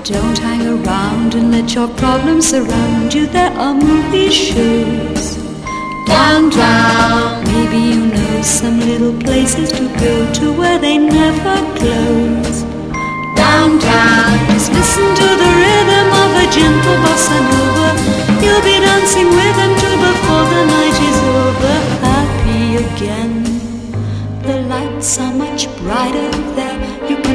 Don't hang around and let your problems surround you. There are movie shows downtown. Maybe you know some little places to go to where they never close. Downtown, just listen to the rhythm of a gentle bossa nova. You'll be dancing with them till before the night is over. Happy again, the lights are much brighter there. You